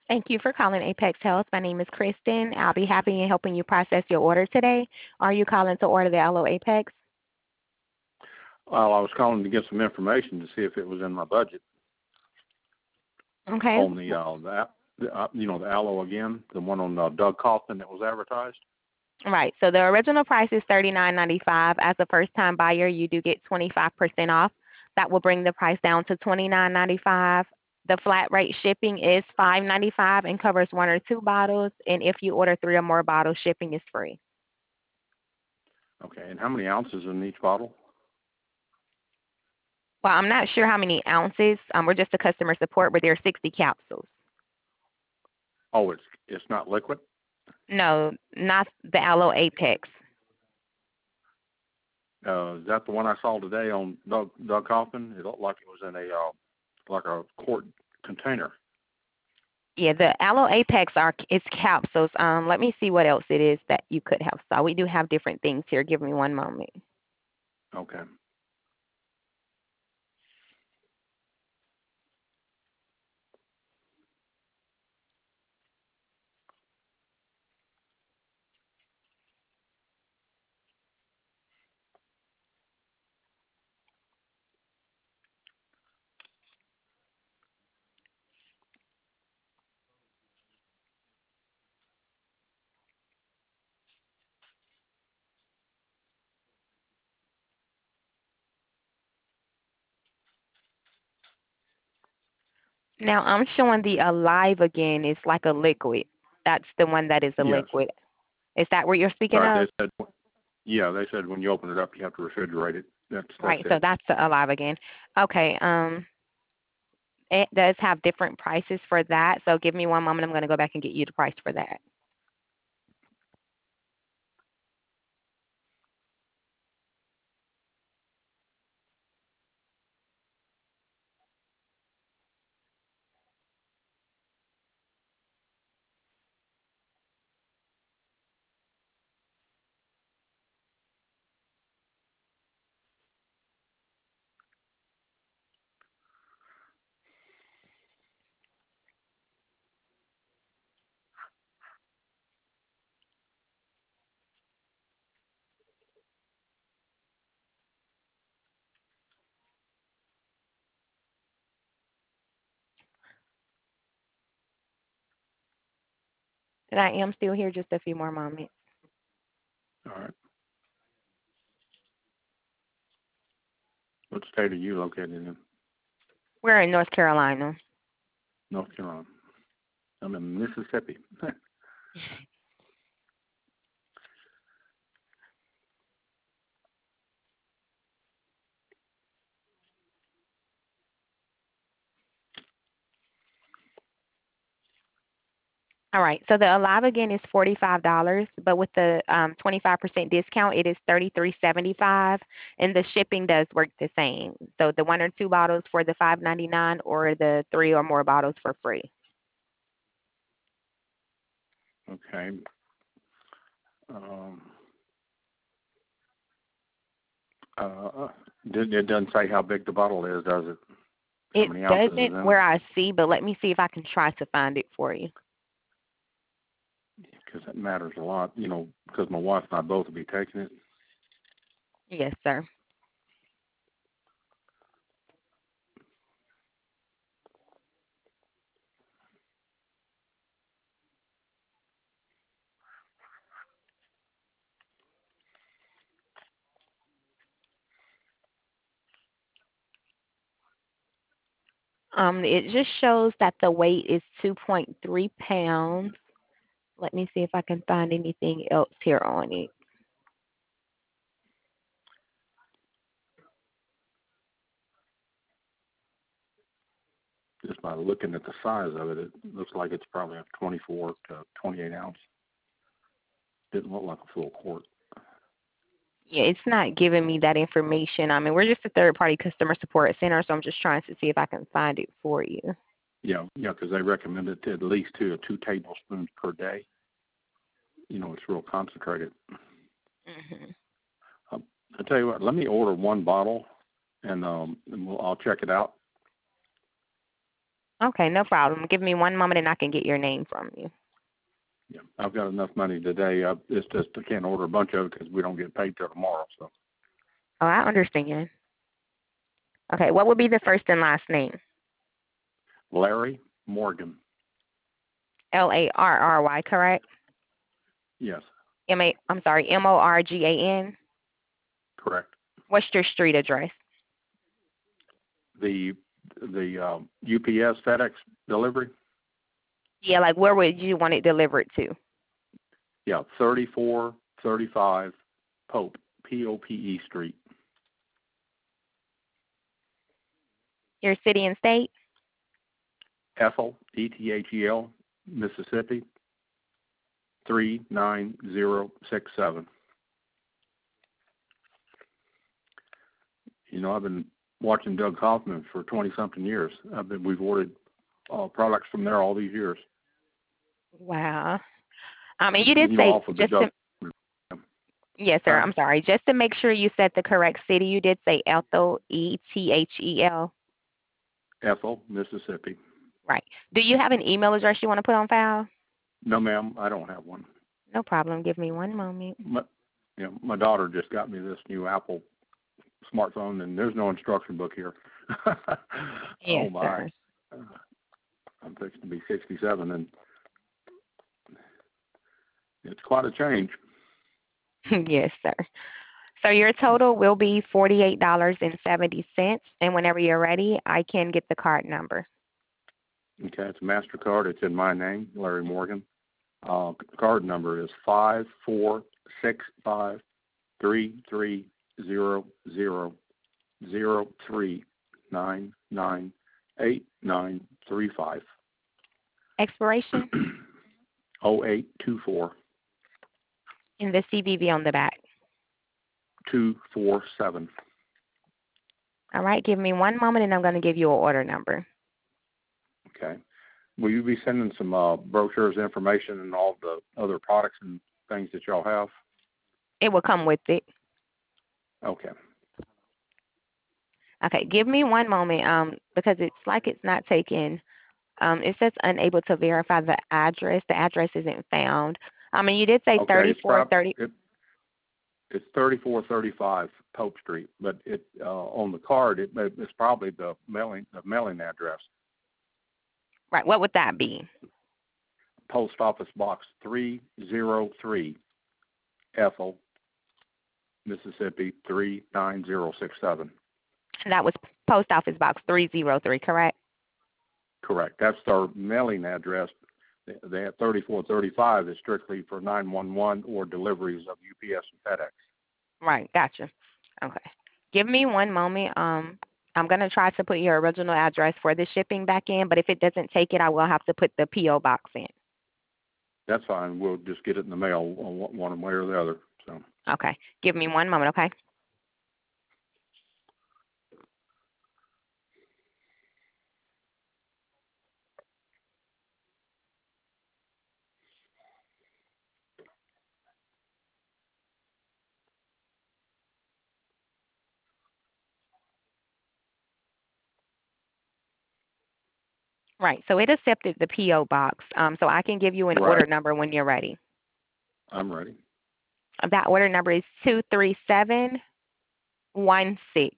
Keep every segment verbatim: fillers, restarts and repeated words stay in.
Thank you for calling Apex Health. My name is Kristen. I'll be happy in helping you process your order today. Are you calling to order the Aloe Apex? Well, I was calling to get some information to see if it was in my budget Okay. on the, uh, the, the uh, you know, the aloe again, the one on uh, Doug Kaufman that was advertised. Right. So the original price is thirty-nine ninety-five. As a first-time buyer, you do get twenty-five percent off. That will bring the price down to twenty-nine ninety-five. The flat rate shipping is five ninety-five and covers one or two bottles. And if you order three or more bottles, shipping is free. Okay, and how many ounces in each bottle? Well, I'm not sure how many ounces. Um, we're just a customer support, but there are sixty capsules. Oh, it's it's not liquid. No, not the Aloe Apex. Uh, is that the one I saw today on Doug, Doug Kaufman? It looked like it was in a uh, like a quart container. Yeah, the Aloe Apex are it's capsules. Um, let me see what else it is that you could have saw. We do have different things here. Give me one moment. Okay. Now I'm showing the Alive again. It's like a liquid. That's the one that is a Yes. liquid. Is that what you're speaking Right. They of? said, yeah, they said when you open it up, you have to refrigerate it. That's that's Right. So it. that's the Alive again. Okay. Um, it does have different prices for that. So give me one moment. I'm going to go back and get you the price for that. And I am still here just a few more moments. All right. What state are you located in? We're in North Carolina. North Carolina. I'm in Mississippi. All right. So the Alive again is forty-five dollars, but with the um, twenty-five percent discount, it is thirty-three seventy-five, and the shipping does work the same. So the one or two bottles for the five ninety-nine, or the three or more bottles for free. Okay. Um, uh, it, it doesn't say how big the bottle is, does it? How It many ounces is doesn't in it? where I see, but let me see if I can try to find it for you. Because that matters a lot, you know, because my wife and I both will be taking it. Yes, sir. Um, it just shows that the weight is two point three pounds. Let me see if I can find anything else here on it. Just by looking at the size of it, it looks like it's probably a twenty-four to twenty-eight ounce. Didn't look like a full quart. Yeah, it's not giving me that information. I mean, we're just a third party customer support center, so I'm just trying to see if I can find it for you. Yeah, yeah, because they recommend it to at least two or two tablespoons per day. You know, it's real concentrated. Hmm. Um, I tell you what, let me order one bottle, and um, and we'll, I'll check it out. Okay, no problem. Give me one moment and I can get your name from you. Yeah, I've got enough money today. I, it's just I can't order a bunch of it because we don't get paid till tomorrow. So Oh, I understand. Okay, what would be the first and last name? Larry Morgan. L A R R Y, correct? Yes, M A. I'm sorry, M O R G A N. correct. What's your street address? The the um, U P S FedEx delivery. Yeah, like where would you want it delivered to? Yeah, thirty-four thirty-five Pope P O P E Street. Your city and state? Ethel E T H E L Mississippi three nine zero six seven. You know, I've been watching Doug Kaufman for twenty something years. I've been we've ordered uh, products from there all these years. Wow. Um, and you did You know, say off of the just Doug. to, yes, sir. Huh? I'm sorry. Just to make sure you said the correct city, you did say Ethel, E T H E L. Ethel, Mississippi. Right. Do you have an email address you want to put on file? No, ma'am, I don't have one. No problem. Give me one moment. My, you know, my daughter just got me this new Apple smartphone, and there's no instruction book here. Yes, Oh my! sir. Uh, I'm fixing to be sixty-seven, and it's quite a change. Yes, sir. So your total will be forty-eight dollars and seventy cents. And whenever you're ready, I can get the card number. Okay, it's a MasterCard. It's in my name, Larry Morgan. Uh, the card number is five four six five three three zero zero zero three nine nine eight nine three five. Expiration Oh eight two four and the C V V on the back. two four seven. All right. Give me one moment and I'm going to give you an order number. Okay. Will you be sending some uh, brochures, information, and all the other products and things that y'all have? It will come with it. Okay. Okay. Give me one moment um, because it's like it's not taken. Um, it says unable to verify the address. The address isn't found. I mean, you did say Okay. It's thirty-four prob- thirty. it, it's thirty-four thirty-five Pope Street, but it uh, on the card it, it's probably the mailing the mailing address. Right. What would that be? Post Office Box three oh three, Ethel, Mississippi three nine zero six seven. And that was Post Office Box three oh three, correct? Correct. That's our mailing address. They have thirty-four thirty-five is strictly for nine one one or deliveries of U P S and FedEx. Right. Gotcha. Okay. Give me one moment. Um, I'm going to try to put your original address for the shipping back in, but if it doesn't take it, I will have to put the P O box in. That's fine. We'll just get it in the mail on one way or the other. So. Okay. Give me one moment, okay? Right. So it accepted the P O box. Um, so I can give you an Right. order number when you're ready. I'm ready. That order number is two three seven one six.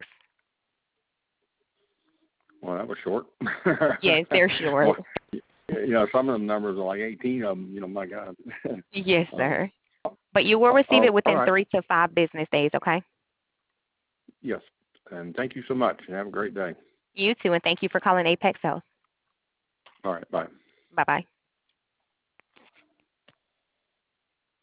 Well, that was short. Yes, they're short. Well, you know, some of the numbers are like eighteen of them. You know, my God. Yes, uh, sir. But you will receive oh, it within all right. three to five business days, okay? Yes. And thank you so much. Have a great day. You too, and thank you for calling Apex Health. All right. Bye. Bye-bye.